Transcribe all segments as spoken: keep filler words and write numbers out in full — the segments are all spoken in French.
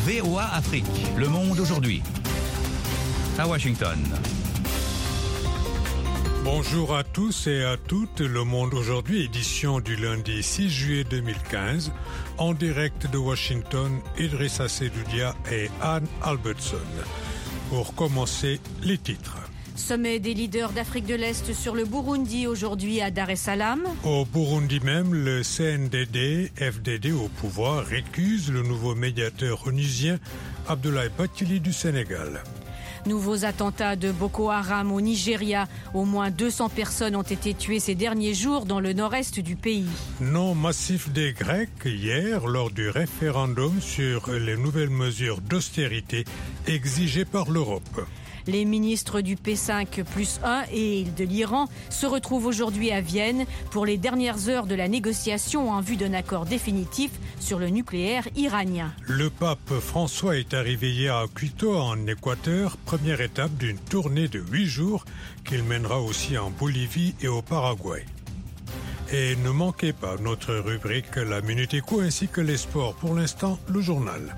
V O A Afrique, Le Monde aujourd'hui. À Washington. Bonjour à tous et à toutes, Le Monde aujourd'hui, édition du lundi six juillet deux mille quinze, en direct de Washington, Idrissa Seloudia et Anne Albertson. Pour commencer, les titres. Sommet des leaders d'Afrique de l'Est sur le Burundi aujourd'hui à Dar es Salaam. Au Burundi même, le C N D D F D D au pouvoir récuse le nouveau médiateur onusien Abdoulaye Bathily du Sénégal. Nouveaux attentats de Boko Haram au Nigeria. Au moins deux cents personnes ont été tuées ces derniers jours dans le nord-est du pays. Non massif des Grecs hier lors du référendum sur les nouvelles mesures d'austérité exigées par l'Europe. Les ministres du P cinq plus un et de l'Iran se retrouvent aujourd'hui à Vienne pour les dernières heures de la négociation en vue d'un accord définitif sur le nucléaire iranien. Le pape François est arrivé hier à Quito en Équateur, première étape d'une tournée de huit jours qu'il mènera aussi en Bolivie et au Paraguay. Et ne manquez pas notre rubrique La Minute Éco ainsi que les sports. Pour l'instant, le journal.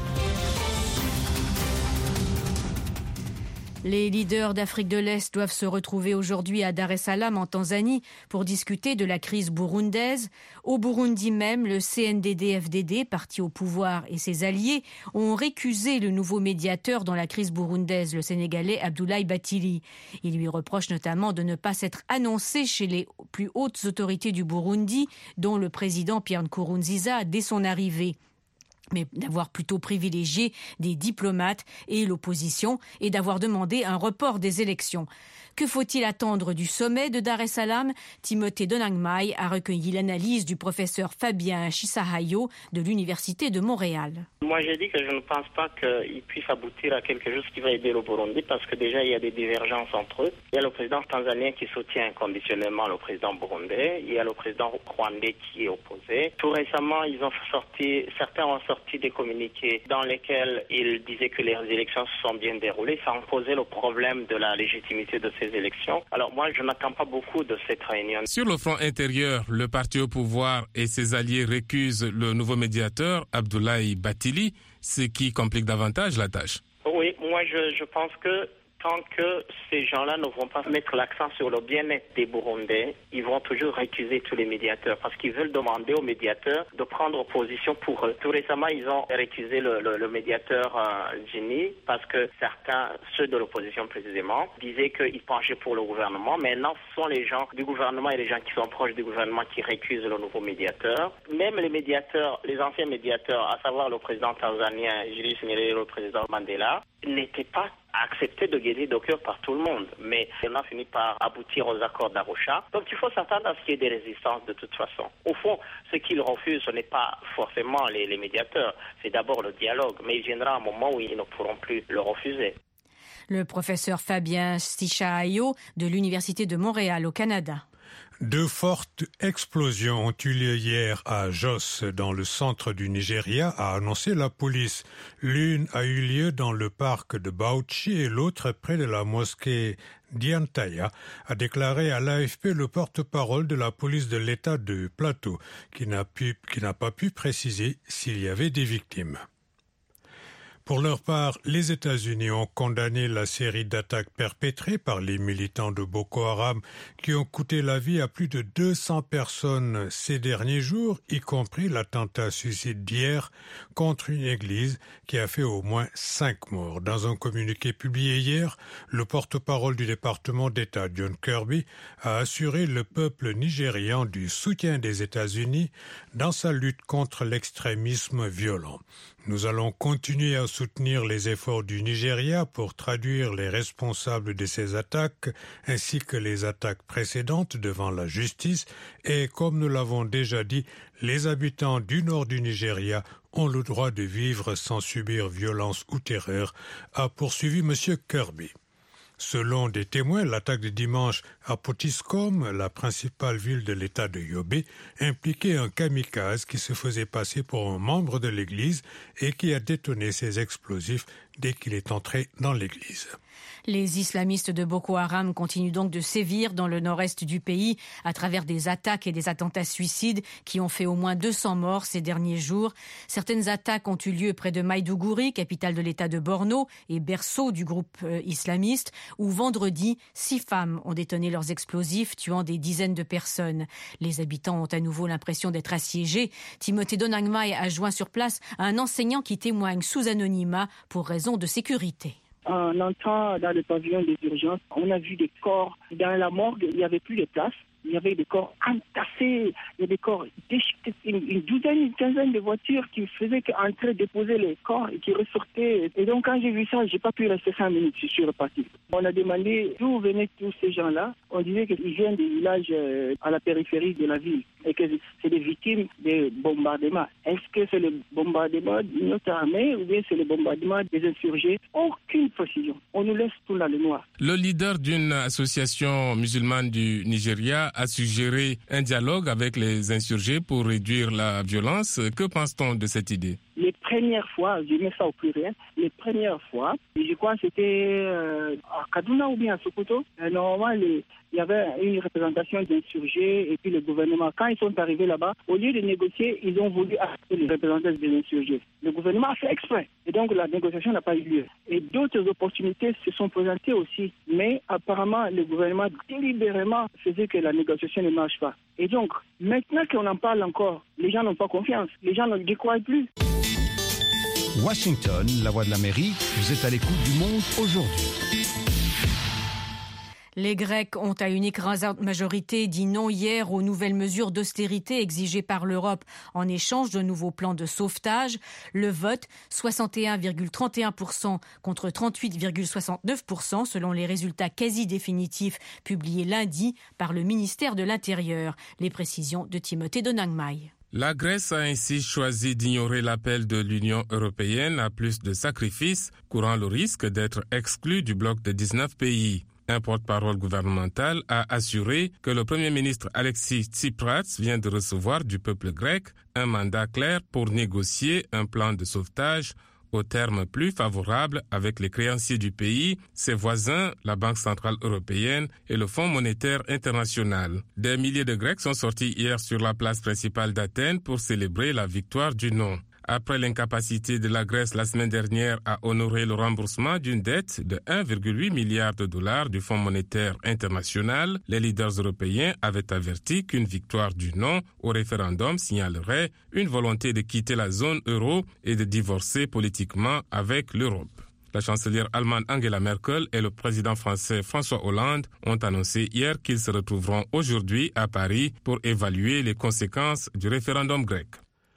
Les leaders d'Afrique de l'Est doivent se retrouver aujourd'hui à Dar es Salaam en Tanzanie pour discuter de la crise burundaise. Au Burundi même, le C N D D F D D, parti au pouvoir, et ses alliés ont récusé le nouveau médiateur dans la crise burundaise, le Sénégalais Abdoulaye Bathily. Il lui reproche notamment de ne pas s'être annoncé chez les plus hautes autorités du Burundi, dont le président Pierre Nkurunziza dès son arrivée, mais d'avoir plutôt privilégié des diplomates et l'opposition et d'avoir demandé un report des élections. Que faut-il attendre du sommet de Dar es Salaam? Timothée Donangmai a recueilli l'analyse du professeur Fabien Chisahayo de l'Université de Montréal. Moi, j'ai dit que je ne pense pas qu'il puisse aboutir à quelque chose qui va aider le Burundi parce que déjà, il y a des divergences entre eux. Il y a le président tanzanien qui soutient inconditionnellement le président burundais. Il y a le président rwandais qui est opposé. Tout récemment, ils ont sorti, certains ont sorti des communiqués dans lesquels ils disaient que les élections se sont bien déroulées sans poser le problème de la légitimité de ces élections. Alors moi, je n'attends pas beaucoup de cette réunion. Sur le front intérieur, le parti au pouvoir et ses alliés récusent le nouveau médiateur, Abdoulaye Bathily, ce qui complique davantage la tâche. Oui, moi je, je pense que tant que ces gens-là ne vont pas mettre l'accent sur le bien-être des Burundais, ils vont toujours récuser tous les médiateurs parce qu'ils veulent demander aux médiateurs de prendre position pour eux. Tout récemment, ils ont récusé le, le, le médiateur euh, Gini parce que certains, ceux de l'opposition précisément, disaient qu'ils penchaient pour le gouvernement. Maintenant, ce sont les gens du gouvernement et les gens qui sont proches du gouvernement qui récusent le nouveau médiateur. Même les médiateurs, les anciens médiateurs, à savoir le président tanzanien Julius Nyerere et le président Mandela, n'étaient pas accepté de guérir de cœur par tout le monde. Mais on a fini par aboutir aux accords d'Arusha. Donc il faut s'attendre à ce qu'il y ait des résistances de toute façon. Au fond, ce qu'ils refusent, ce n'est pas forcément les, les médiateurs. C'est d'abord le dialogue. Mais il viendra un moment où ils ne pourront plus le refuser. Le professeur Fabien Chisahayo de l'Université de Montréal au Canada. Deux fortes explosions ont eu lieu hier à Jos, dans le centre du Nigeria, a annoncé la police. L'une a eu lieu dans le parc de Bauchi et l'autre près de la mosquée d'Yantaya, a déclaré à l'A F P le porte-parole de la police de l'État de Plateau, qui n'a pu, qui n'a pas pu préciser s'il y avait des victimes. Pour leur part, les États-Unis ont condamné la série d'attaques perpétrées par les militants de Boko Haram qui ont coûté la vie à plus de deux cents personnes ces derniers jours, y compris l'attentat suicide d'hier contre une église qui a fait au moins cinq morts. Dans un communiqué publié hier, le porte-parole du département d'État, John Kirby, a assuré le peuple nigérian du soutien des États-Unis dans sa lutte contre l'extrémisme violent. Nous allons continuer à soutenir les efforts du Nigeria pour traduire les responsables de ces attaques ainsi que les attaques précédentes devant la justice et, comme nous l'avons déjà dit, les habitants du nord du Nigeria ont le droit de vivre sans subir violence ou terreur, a poursuivi M. Kirby. Selon des témoins, l'attaque de dimanche à Potiskum, la principale ville de l'état de Yobe, impliquait un kamikaze qui se faisait passer pour un membre de l'église et qui a détoné ses explosifs dès qu'il est entré dans l'église. Les islamistes de Boko Haram continuent donc de sévir dans le nord-est du pays à travers des attaques et des attentats suicides qui ont fait au moins deux cents morts ces derniers jours. Certaines attaques ont eu lieu près de Maïdougouri, capitale de l'état de Borno et berceau du groupe euh, islamiste, où vendredi, six femmes ont détoné leurs explosifs, tuant des dizaines de personnes. Les habitants ont à nouveau l'impression d'être assiégés. Timothée Donangmai a joint sur place un enseignant qui témoigne sous anonymat pour raison de sécurité. En entrant dans le pavillon des urgences, on a vu des corps. Dans la morgue, il n'y avait plus de place. Il y avait des corps entassés, il y a des corps déchiquetés, une, une douzaine, une quinzaine de voitures qui faisaient qu'entrer, déposer les corps et qui ressortaient. Et donc quand j'ai vu ça, j'ai pas pu rester cinq minutes, je suis reparti. On a demandé d'où venaient tous ces gens-là. On disait qu'ils viennent des villages euh, à la périphérie de la ville et que c'est des victimes des bombardements. Est-ce que c'est le bombardement de notre armée ou bien c'est le bombardement des insurgés? Aucune précision. On nous laisse tout dans le noir. Le leader d'une association musulmane du Nigeria a suggéré un dialogue avec les insurgés pour réduire la violence. Que pense-t-on de cette idée? Les premières fois, je mets ça au pluriel, les premières fois, je crois que c'était euh, à Kaduna ou bien à Sokoto, euh, normalement les, il y avait une représentation d'insurgés et puis le gouvernement, quand ils sont arrivés là-bas, au lieu de négocier, ils ont voulu arrêter les représentants des insurgés. Le gouvernement a fait exprès et donc la négociation n'a pas eu lieu. Et d'autres opportunités se sont présentées aussi, mais apparemment le gouvernement délibérément faisait que la négociation ne marche pas. Et donc, maintenant qu'on en parle encore, les gens n'ont pas confiance, les gens ne décroient plus. Washington, la voix de l'Amérique, vous êtes à l'écoute du monde aujourd'hui. Les Grecs ont à une écrasante majorité dit non hier aux nouvelles mesures d'austérité exigées par l'Europe en échange d'un nouveau plan de sauvetage. Le vote, soixante et un virgule trente et un pour cent contre trente-huit virgule soixante-neuf pour cent selon les résultats quasi définitifs publiés lundi par le ministère de l'Intérieur. Les précisions de Timothée Donangmai. La Grèce a ainsi choisi d'ignorer l'appel de l'Union européenne à plus de sacrifices, courant le risque d'être exclue du bloc de dix-neuf pays. Un porte-parole gouvernemental a assuré que le Premier ministre Alexis Tsipras vient de recevoir du peuple grec un mandat clair pour négocier un plan de sauvetage au terme plus favorable avec les créanciers du pays, ses voisins, la Banque centrale européenne et le Fonds monétaire international. Des milliers de Grecs sont sortis hier sur la place principale d'Athènes pour célébrer la victoire du non. Après l'incapacité de la Grèce la semaine dernière à honorer le remboursement d'une dette de un virgule huit milliard de dollars du Fonds monétaire international, les leaders européens avaient averti qu'une victoire du non au référendum signalerait une volonté de quitter la zone euro et de divorcer politiquement avec l'Europe. La chancelière allemande Angela Merkel et le président français François Hollande ont annoncé hier qu'ils se retrouveront aujourd'hui à Paris pour évaluer les conséquences du référendum grec.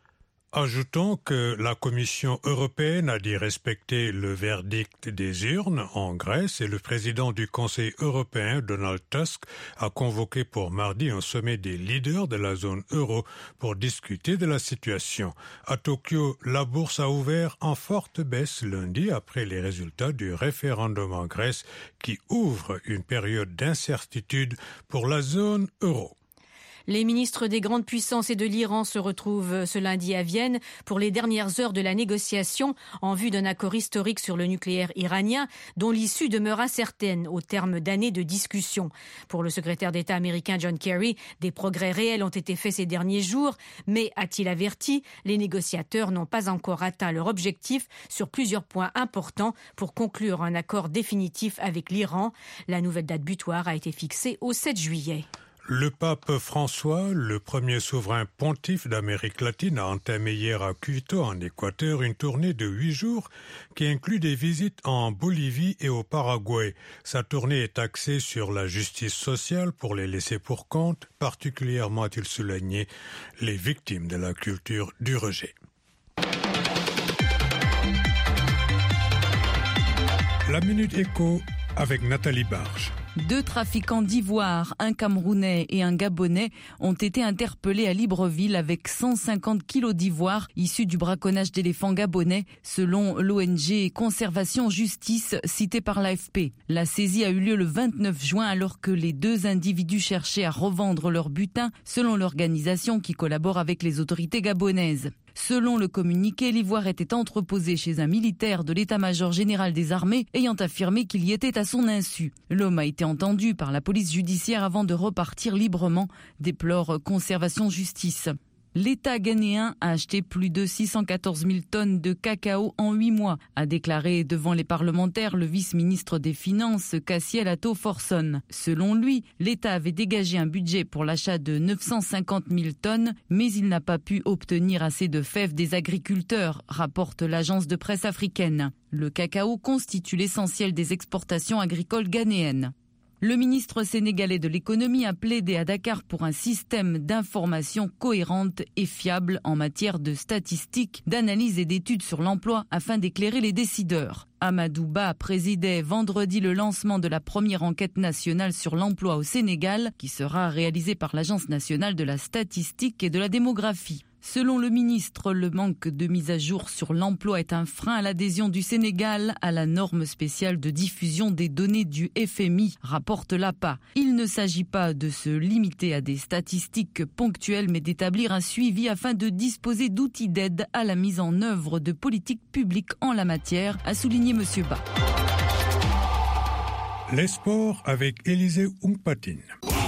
Ajoutons que la Commission européenne a dit respecter le verdict des urnes en Grèce et le président du Conseil européen, Donald Tusk, a convoqué pour mardi un sommet des leaders de la zone euro pour discuter de la situation. À Tokyo, la bourse a ouvert en forte baisse lundi après les résultats du référendum en Grèce qui ouvre une période d'incertitude pour la zone euro. Les ministres des grandes puissances et de l'Iran se retrouvent ce lundi à Vienne pour les dernières heures de la négociation en vue d'un accord historique sur le nucléaire iranien dont l'issue demeure incertaine au terme d'années de discussions. Pour le secrétaire d'État américain John Kerry, des progrès réels ont été faits ces derniers jours, mais, a-t-il averti, les négociateurs n'ont pas encore atteint leur objectif sur plusieurs points importants pour conclure un accord définitif avec l'Iran. La nouvelle date butoir a été fixée au sept juillet. Le pape François, le premier souverain pontife d'Amérique latine, a entamé hier à Quito, en Équateur, une tournée de huit jours qui inclut des visites en Bolivie et au Paraguay. Sa tournée est axée sur la justice sociale pour les laissés pour compte, particulièrement, a-t-il souligné, les victimes de la culture du rejet. La Minute Éco avec Nathalie Barge. Deux trafiquants d'ivoire, un Camerounais et un Gabonais, ont été interpellés à Libreville avec cent cinquante kilos d'ivoire issus du braconnage d'éléphants gabonais, selon l'O N G Conservation Justice citée par l'A F P. La saisie a eu lieu le vingt-neuf juin alors que les deux individus cherchaient à revendre leur butin, selon l'organisation qui collabore avec les autorités gabonaises. Selon le communiqué, l'ivoire était entreposé chez un militaire de l'état-major général des armées ayant affirmé qu'il y était à son insu. L'homme a été entendu par la police judiciaire avant de repartir librement, déplore Conservation Justice. L'État ghanéen a acheté plus de six cent quatorze mille tonnes de cacao en huit mois, a déclaré devant les parlementaires le vice-ministre des Finances, Cassiel Ato-Forson. Selon lui, l'État avait dégagé un budget pour l'achat de neuf cent cinquante mille tonnes, mais il n'a pas pu obtenir assez de fèves des agriculteurs, rapporte l'agence de presse africaine. Le cacao constitue l'essentiel des exportations agricoles ghanéennes. Le ministre sénégalais de l'économie a plaidé à Dakar pour un système d'information cohérente et fiable en matière de statistiques, d'analyse et d'études sur l'emploi afin d'éclairer les décideurs. Amadou Ba présidait vendredi le lancement de la première enquête nationale sur l'emploi au Sénégal, qui sera réalisée par l'Agence nationale de la statistique et de la démographie. Selon le ministre, le manque de mise à jour sur l'emploi est un frein à l'adhésion du Sénégal à la norme spéciale de diffusion des données du F M I, rapporte l'A P A. Il ne s'agit pas de se limiter à des statistiques ponctuelles, mais d'établir un suivi afin de disposer d'outils d'aide à la mise en œuvre de politiques publiques en la matière, a souligné M. Ba. Les sports avec Élisée Oungpatine.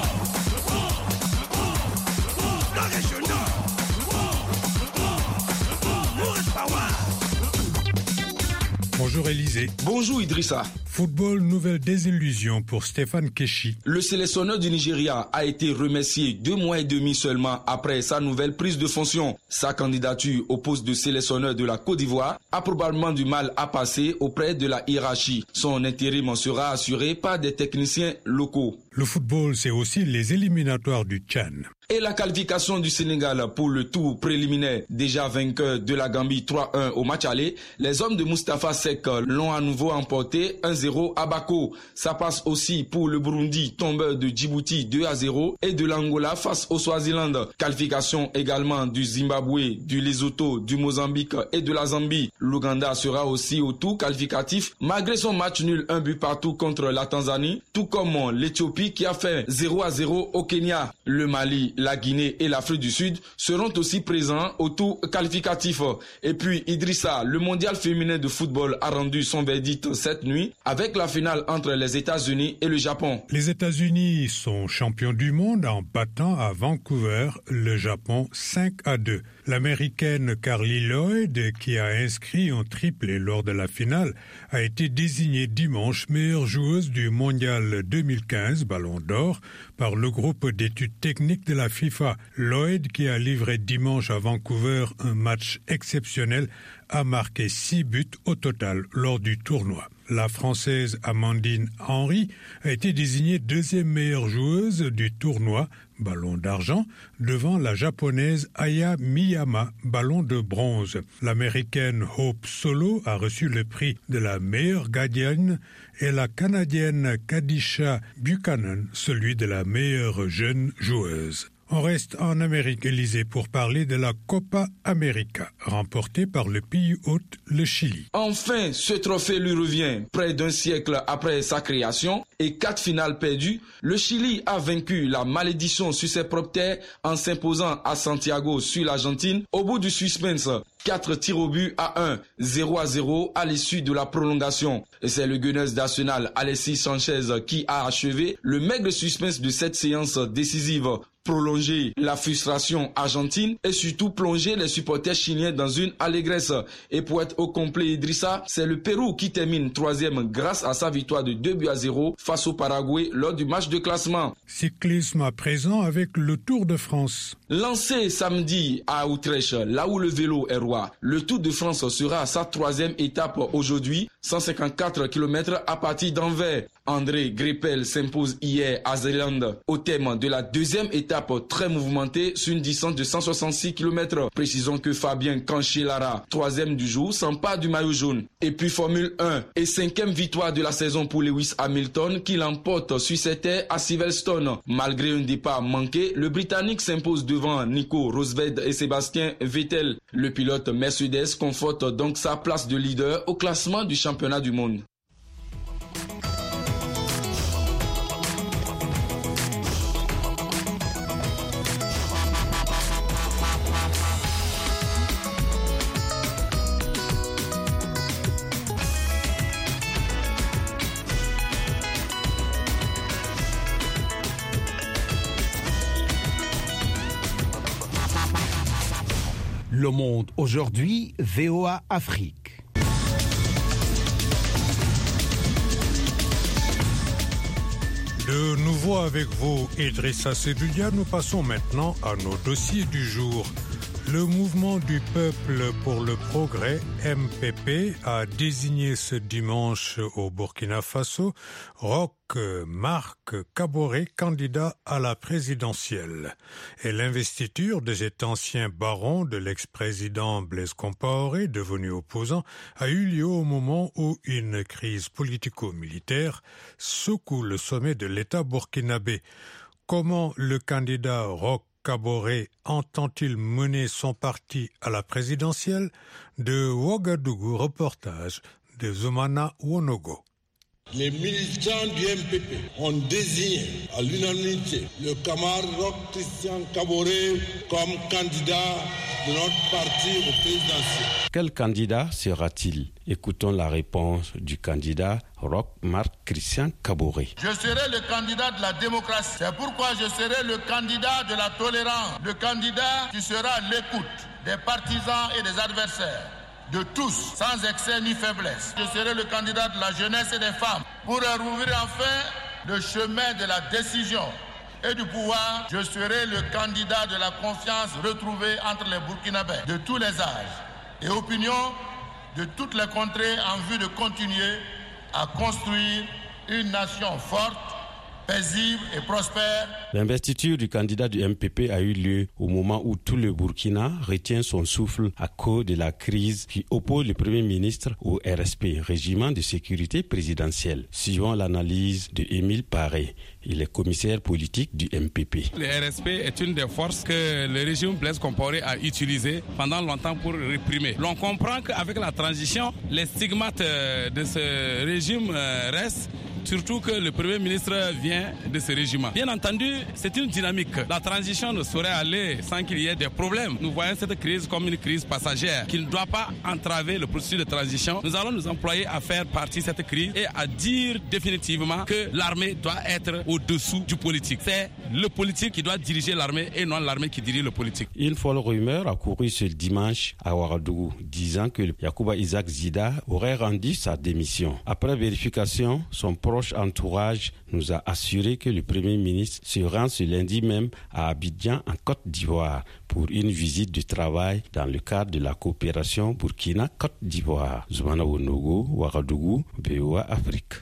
Bonjour Élisée. Bonjour Idrissa. Football, nouvelle désillusion pour Stéphane Keshi. Le sélectionneur du Nigeria a été remercié deux mois et demi seulement après sa nouvelle prise de fonction. Sa candidature au poste de sélectionneur de la Côte d'Ivoire a probablement du mal à passer auprès de la hiérarchie. Son intérim sera assuré par des techniciens locaux. Le football, c'est aussi les éliminatoires du Tchad. Et la qualification du Sénégal pour le tour préliminaire, déjà vainqueur de la Gambie trois un au match aller, les hommes de Moustapha Seck l'ont à nouveau emporté un zéro à Bako. Ça passe aussi pour le Burundi, tombeur de Djibouti deux à zéro et de l'Angola face au Swaziland. Qualification également du Zimbabwe, du Lesotho, du Mozambique et de la Zambie. L'Ouganda sera aussi au tour qualificatif malgré son match nul un but partout contre la Tanzanie, tout comme l'Éthiopie qui a fait zéro à zéro au Kenya. Le Mali, la Guinée et l'Afrique du Sud seront aussi présents au tour qualificatif. Et puis Idrissa, le mondial féminin de football a rendu son verdict cette nuit avec la finale entre les États-Unis et le Japon. Les États-Unis sont champions du monde en battant à Vancouver le Japon cinq à deux. L'Américaine Carly Lloyd, qui a inscrit un triplé lors de la finale, a été désignée dimanche meilleure joueuse du mondial deux mille quinze Ballon d'Or par le groupe d'études techniques de la FIFA. Lloyd, qui a livré dimanche à Vancouver un match exceptionnel, a marqué six buts au total lors du tournoi. La Française Amandine Henry a été désignée deuxième meilleure joueuse du tournoi, ballon d'argent, devant la Japonaise Aya Miyama, ballon de bronze. L'Américaine Hope Solo a reçu le prix de la meilleure gardienne et la Canadienne Kadisha Buchanan, celui de la meilleure jeune joueuse. On reste en Amérique, Élysée, pour parler de la Copa América, remportée par le pays hôte, le Chili. Enfin, ce trophée lui revient. Près d'un siècle après sa création et quatre finales perdues, le Chili a vaincu la malédiction sur ses propres terres en s'imposant à Santiago sur l'Argentine au bout du suspense. quatre tirs au but à un, zéro à zéro à l'issue de la prolongation. Et c'est le Gunners d'Arsenal, Alexis Sanchez, qui a achevé le maigre suspense de cette séance décisive. Prolonger la frustration argentine et surtout plonger les supporters chiliens dans une allégresse. Et pour être au complet, Idrissa, c'est le Pérou qui termine troisième grâce à sa victoire de deux buts à zéro face au Paraguay lors du match de classement. Cyclisme à présent avec le Tour de France. Lancé samedi à Utrecht, là où le vélo est roi, le Tour de France sera à sa troisième étape aujourd'hui, cent cinquante-quatre kilomètres à partir d'Anvers. André Greipel s'impose hier à Zélande au thème de la deuxième étape très mouvementée sur une distance de cent soixante-six kilomètres. Précisons que Fabien Cancellara, troisième du jour, s'empare du maillot jaune. Et puis Formule un et cinquième victoire de la saison pour Lewis Hamilton qui l'emporte sur ses terres à Silverstone. Malgré un départ manqué, le Britannique s'impose devant Nico Rosberg et Sébastien Vettel. Le pilote Mercedes conforte donc sa place de leader au classement du championnat du monde. Le Monde aujourd'hui, V O A Afrique. De nouveau avec vous, Idrissa Sedulia, nous passons maintenant à nos dossiers du jour. Le mouvement du peuple pour le progrès, M P P, a désigné ce dimanche au Burkina Faso Roch Marc Kaboré candidat à la présidentielle. Et l'investiture de cet ancien baron de l'ex-président Blaise Compaoré, devenu opposant, a eu lieu au moment où une crise politico-militaire secoue le sommet de l'État burkinabé. Comment le candidat Roch Kaboré entend-il mener son parti à la présidentielle? De Ouagadougou, reportage de Zoumana Wonogo. Les militants du M P P ont désigné à l'unanimité le camarade Roch Christian Kaboré comme candidat de notre parti au présidentiel. Quel candidat sera-t-il? Écoutons la réponse du candidat Roch Marc Christian Kaboré. Je serai le candidat de la démocratie. C'est pourquoi je serai le candidat de la tolérance. Le candidat qui sera à l'écoute des partisans et des adversaires. De tous, sans excès ni faiblesse. Je serai le candidat de la jeunesse et des femmes pour rouvrir enfin le chemin de la décision et du pouvoir. Je serai le candidat de la confiance retrouvée entre les Burkinabés de tous les âges et opinions de toutes les contrées en vue de continuer à construire une nation forte, paisible et prospère. L'investiture du candidat du M P P a eu lieu au moment où tout le Burkina retient son souffle à cause de la crise qui oppose le Premier ministre au R S P, Régiment de sécurité présidentielle. Suivant l'analyse de Émile Paré, il est commissaire politique du M P P. Le R S P est une des forces que le régime Blaise Compaoré a utilisées pendant longtemps pour réprimer. L'on comprend qu'avec la transition, les stigmates de ce régime restent. Surtout que le Premier ministre vient de ce régime. Bien entendu, c'est une dynamique. La transition ne saurait aller sans qu'il y ait des problèmes. Nous voyons cette crise comme une crise passagère qui ne doit pas entraver le processus de transition. Nous allons nous employer à faire partie de cette crise et à dire définitivement que l'armée doit être au-dessous du politique. C'est le politique qui doit diriger l'armée et non l'armée qui dirige le politique. Une folle rumeur a couru ce dimanche à Ouagadougou, disant que Yacouba Isaac Zida aurait rendu sa démission. Après vérification, son proche entourage nous a assuré que le Premier ministre se rend ce lundi même à Abidjan en Côte d'Ivoire pour une visite de travail dans le cadre de la coopération Burkina-Côte d'Ivoire. Zoumana Wonogo, Ouagadougou, V O A Afrique.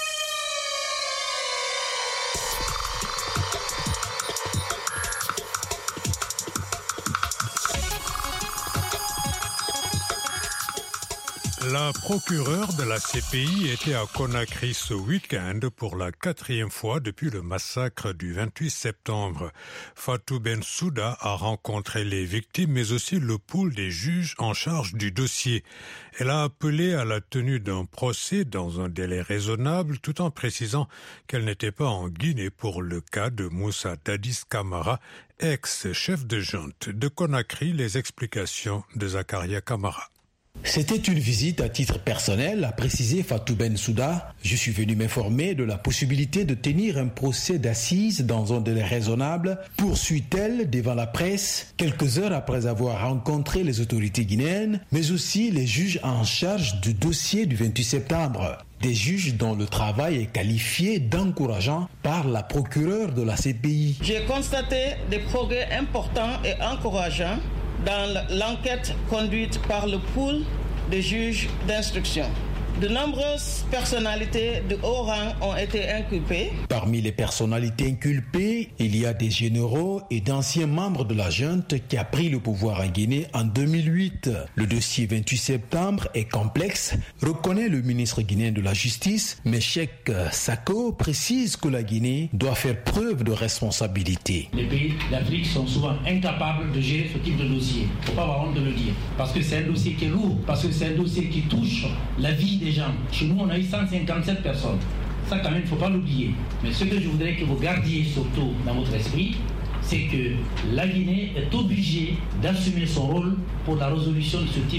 La procureure de la C P I était à Conakry ce week-end pour la quatrième fois depuis le massacre du vingt-huit septembre. Fatou Bensouda a rencontré les victimes mais aussi le pool des juges en charge du dossier. Elle a appelé à la tenue d'un procès dans un délai raisonnable tout en précisant qu'elle n'était pas en Guinée pour le cas de Moussa Dadis Camara, ex-chef de junte. De Conakry, les explications de Zakaria Camara. C'était une visite à titre personnel, a précisé Fatou Bensouda. Je suis venu m'informer de la possibilité de tenir un procès d'assises dans un délai raisonnable, poursuit-elle devant la presse, quelques heures après avoir rencontré les autorités guinéennes, mais aussi les juges en charge du dossier du vingt-huit septembre. Des juges dont le travail est qualifié d'encourageant par la procureure de la C P I. J'ai constaté des progrès importants et encourageants dans l'enquête conduite par le pool de juges d'instruction. De nombreuses personnalités de haut rang ont été inculpées. Parmi les personnalités inculpées, il y a des généraux et d'anciens membres de la junte qui a pris le pouvoir en Guinée en deux mille huit. Le dossier vingt-huit septembre est complexe, reconnaît le ministre guinéen de la Justice, mais Cheikh Sako précise que la Guinée doit faire preuve de responsabilité. Les pays d'Afrique sont souvent incapables de gérer ce type de dossier. Il ne faut pas avoir honte de le dire. Parce que c'est un dossier qui est lourd, parce que c'est un dossier qui touche la vie des gens. Chez nous, on a eu cent cinquante-sept personnes. Ça, quand même, il ne faut pas l'oublier. Mais ce que je voudrais que vous gardiez surtout dans votre esprit, c'est que la Guinée est obligée d'assumer son rôle pour la résolution de ce type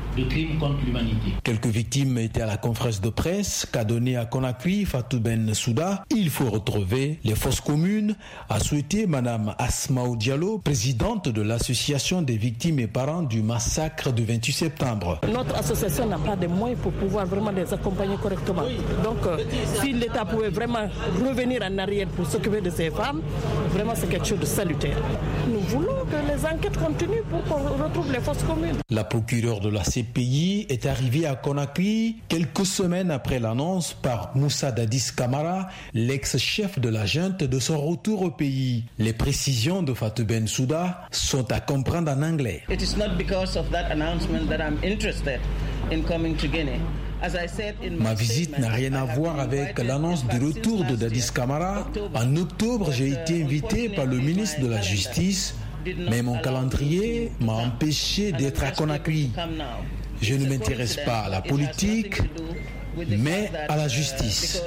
de crimes contre l'humanité. Quelques victimes étaient à la conférence de presse qu'a donnée à Conakry Fatou Bensouda. Il faut retrouver les fosses communes, a souhaité Madame Asmaou Diallo, présidente de l'association des victimes et parents du massacre du vingt-huit septembre. Notre association n'a pas de moyens pour pouvoir vraiment les accompagner correctement. Donc, euh, si l'État pouvait vraiment revenir en arrière pour s'occuper de ces femmes, vraiment c'est quelque chose de salutaire. Nous voulons que les enquêtes continuent pour qu'on retrouve les fosses communes. La procureure de la C P I est arrivée à Conakry quelques semaines après l'annonce par Moussa Dadis Camara, l'ex-chef de la junte, de son retour au pays. Les précisions de Fatou Bensouda sont à comprendre en anglais. It is not because of that announcement that I'm interested in coming to Guinea. Ma visite n'a rien à voir avec l'annonce du retour de Dadis Camara. En octobre, j'ai été invité par le ministre de la Justice, mais mon calendrier m'a empêché d'être à Conakry. Je ne m'intéresse pas à la politique, mais à la justice.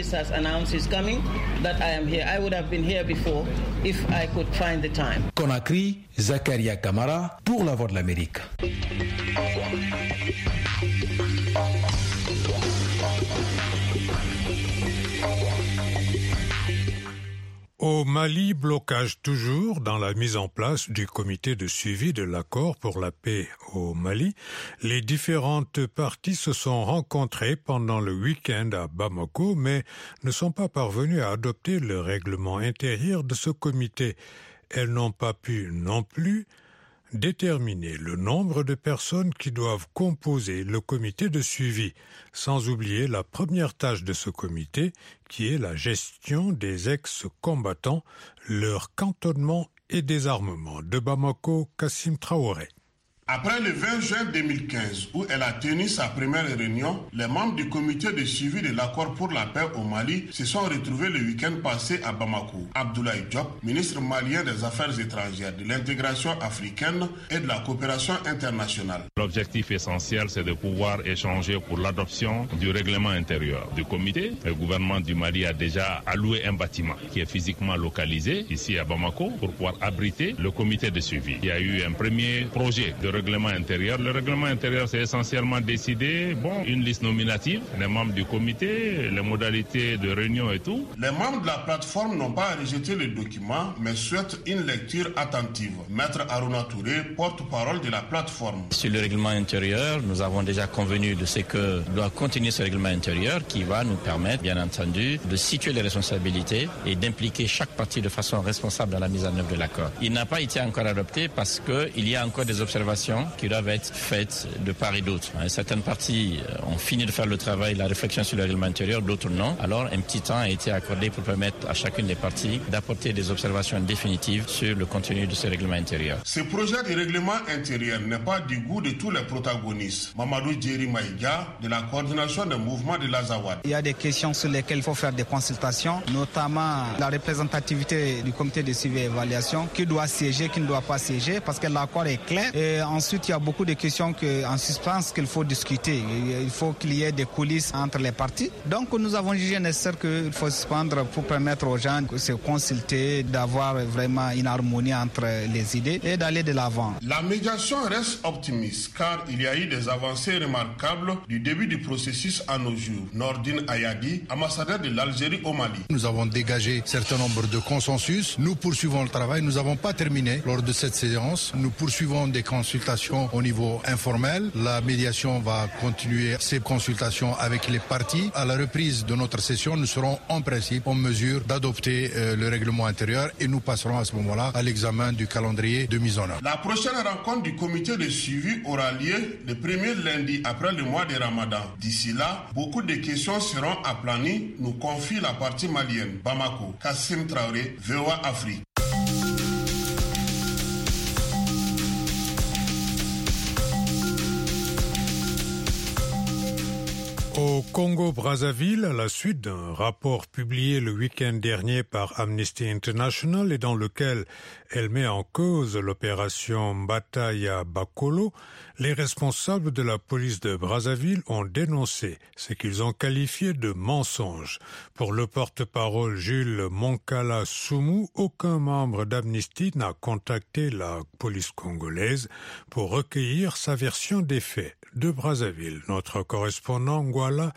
Conakry, Zakaria Camara pour la Voix de l'Amérique. Au Mali, blocage toujours dans la mise en place du comité de suivi de l'accord pour la paix au Mali. Les différentes parties se sont rencontrées pendant le week-end à Bamako, mais ne sont pas parvenues à adopter le règlement intérieur de ce comité. Elles n'ont pas pu non plus déterminer le nombre de personnes qui doivent composer le comité de suivi, sans oublier la première tâche de ce comité, qui est la gestion des ex-combattants, leur cantonnement et désarmement. De Bamako, Kassim Traoré. Après le vingt juin deux mille quinze, où elle a tenu sa première réunion, les membres du comité de suivi de l'accord pour la paix au Mali se sont retrouvés le week-end passé à Bamako. Abdoulaye Diop, ministre malien des Affaires étrangères, de l'intégration africaine et de la coopération internationale. L'objectif essentiel, c'est de pouvoir échanger pour l'adoption du règlement intérieur du comité. Le gouvernement du Mali a déjà alloué un bâtiment qui est physiquement localisé ici à Bamako pour pouvoir abriter le comité de suivi. Il y a eu un premier projet de règlement intérieur. Le règlement intérieur, c'est essentiellement décidé, bon, une liste nominative, les membres du comité, les modalités de réunion et tout. Les membres de la plateforme n'ont pas rejeté le document, mais souhaitent une lecture attentive. Maître Aruna Touré, porte-parole de la plateforme. Sur le règlement intérieur, nous avons déjà convenu de ce que doit contenir ce règlement intérieur qui va nous permettre, bien entendu, de situer les responsabilités et d'impliquer chaque partie de façon responsable dans la mise en œuvre de l'accord. Il n'a pas été encore adopté parce qu'il y a encore des observations qui doivent être faites de part et d'autre. Certaines parties ont fini de faire le travail, la réflexion sur le règlement intérieur, d'autres non. Alors un petit temps a été accordé pour permettre à chacune des parties d'apporter des observations définitives sur le contenu de ce règlement intérieur. Ce projet de règlement intérieur n'est pas du goût de tous les protagonistes. Mamadou Djeri Maïga, de la coordination des mouvements de l'Azawad. Il y a des questions sur lesquelles il faut faire des consultations, notamment la représentativité du comité de suivi et évaluation, qui doit siéger, qui ne doit pas siéger, parce que l'accord est clair. Et ensuite, il y a beaucoup de questions que, en suspens qu'il faut discuter. Il faut qu'il y ait des coulisses entre les parties. Donc, nous avons jugé nécessaire qu'il faut suspendre pour permettre aux gens de se consulter, d'avoir vraiment une harmonie entre les idées et d'aller de l'avant. La médiation reste optimiste car il y a eu des avancées remarquables du début du processus à nos jours. Nordine Ayadi, ambassadeur de l'Algérie au Mali. Nous avons dégagé un certain nombre de consensus. Nous poursuivons le travail. Nous n'avons pas terminé lors de cette séance. Nous poursuivons des consultations au niveau informel. La médiation va continuer ses consultations avec les parties. À la reprise de notre session, nous serons en principe en mesure d'adopter euh, le règlement intérieur et nous passerons à ce moment-là à l'examen du calendrier de mise en œuvre. La prochaine rencontre du comité de suivi aura lieu le premier lundi après le mois de Ramadan. D'ici là, beaucoup de questions seront aplanies, nous confie la partie malienne. Bamako, Kassim Traoré, V O A Afrique. Au Congo-Brazzaville, à la suite d'un rapport publié le week-end dernier par Amnesty International et dans lequel elle met en cause l'opération Bataille à Bakolo, Les responsables de la police de Brazzaville ont dénoncé ce qu'ils ont qualifié de mensonge. Pour le porte-parole Jules Moncala Soumou, aucun membre d'Amnesty n'a contacté la police congolaise pour recueillir sa version des faits. De Brazzaville, notre correspondant Ngwala,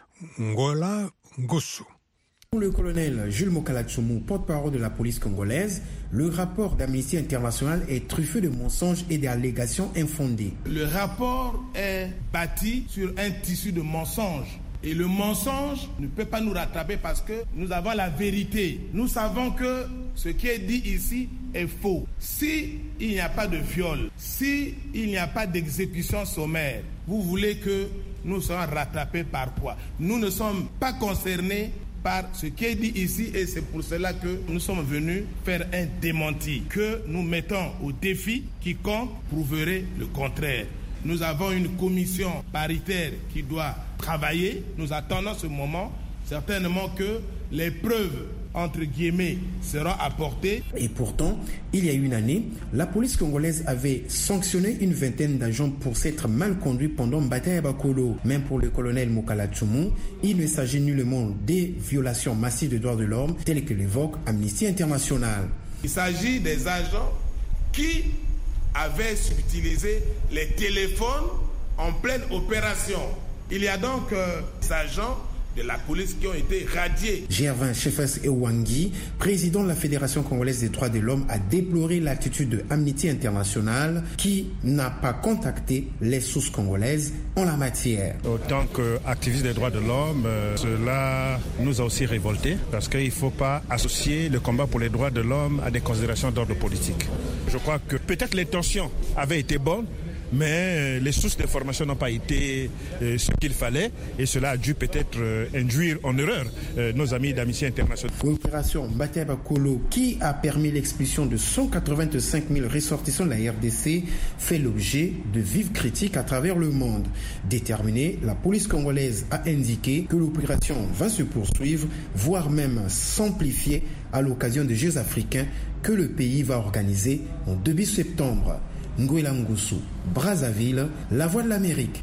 Ngwala Gossou. Pour le colonel Jules Moncala Soumou, porte-parole de la police congolaise, le rapport d'Amnesty International est truffé de mensonges et d'allégations infondées. Le rapport est bâti sur un tissu de mensonges. Et le mensonge ne peut pas nous rattraper parce que nous avons la vérité. Nous savons que ce qui est dit ici est faux. Si il n'y a pas de viol, si il n'y a pas d'exécution sommaire, vous voulez que nous soyons rattrapés par quoi? Nous ne sommes pas concernés par ce qui est dit ici et c'est pour cela que nous sommes venus faire un démenti que nous mettons au défi quiconque prouverait le contraire. Nous avons une commission paritaire qui doit travailler. Nous attendons ce moment. Certainement que les preuves, entre guillemets, seront apportées. Et pourtant, il y a une année, la police congolaise avait sanctionné une vingtaine d'agents pour s'être mal conduits pendant Bataille à Bakolo. Même pour le colonel Moncala Soumou, il ne s'agit nullement des violations massives des droits de l'homme telles que l'évoque Amnesty International. Il s'agit des agents qui avaient subtilisé les téléphones en pleine opération. Il y a donc euh, des agents de la police qui ont été radiés. Gervin Chefes Ewangi, président de la Fédération congolaise des droits de l'homme, a déploré l'attitude de Amnesty International qui n'a pas contacté les sources congolaises en la matière. Autant qu'activiste des droits de l'homme, euh, cela nous a aussi révoltés parce qu'il ne faut pas associer le combat pour les droits de l'homme à des considérations d'ordre politique. Je crois que peut-être les tensions avaient été bonnes, mais les sources d'information n'ont pas été euh, ce qu'il fallait et cela a dû peut-être euh, induire en erreur euh, nos amis d'Amnesty International. L'opération Bataille Bakolo, qui a permis l'expulsion de cent quatre-vingt-cinq mille ressortissants de la R D C, fait l'objet de vives critiques à travers le monde. Déterminée, la police congolaise a indiqué que l'opération va se poursuivre, voire même s'amplifier à l'occasion des Jeux africains que le pays va organiser en début septembre. Ngwela Ngoussou, Brazzaville, la voix de l'Amérique.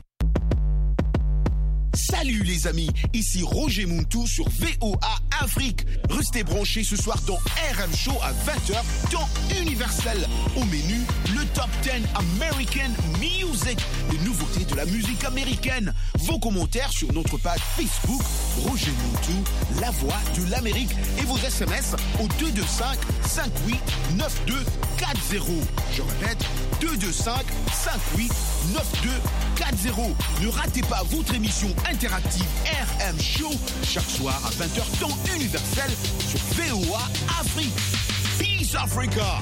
Salut les amis, ici Roger Muntu sur V O A Afrique. Restez branchés ce soir dans R M Show à vingt heures, temps universel. Au menu, le Top dix American Music, les nouveautés de la musique américaine. Vos commentaires sur notre page Facebook, Roger Muntu, la voix de l'Amérique. Et vos S M S au deux deux cinq, cinq huit neuf deux quatre zéro. Je répète, deux deux cinq, cinq huit neuf deux quatre zéro. Ne ratez pas votre émission interactive R M Show chaque soir à vingt heures temps universel sur V O A Afrique. Peace Africa.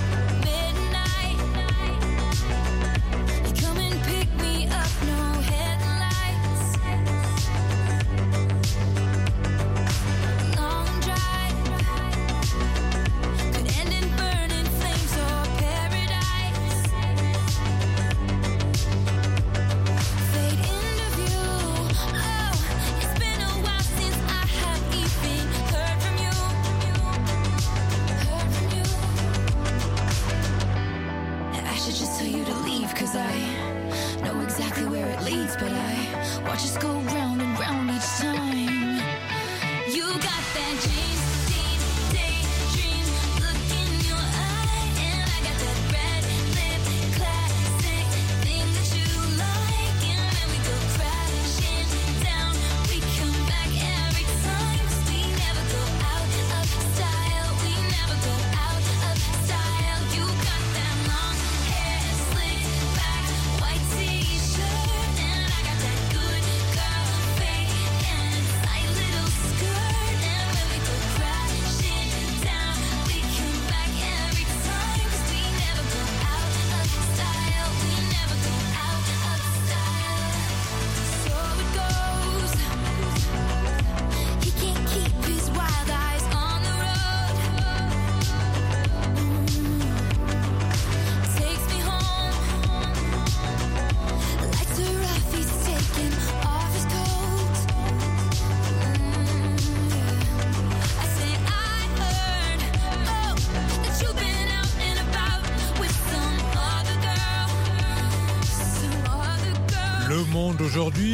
Yeah.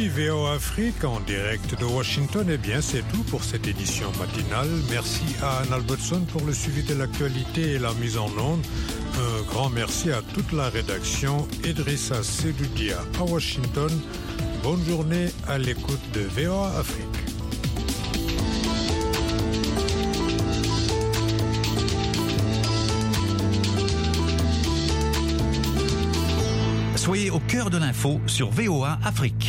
C'était V O A Afrique en direct de Washington. Eh bien, c'est tout pour cette édition matinale. Merci à Anne Albertson pour le suivi de l'actualité et la mise en onde. Un grand merci à toute la rédaction. Idrissa Sedoudia à Washington. Bonne journée à l'écoute de V O A Afrique. Soyez au cœur de l'info sur V O A Afrique.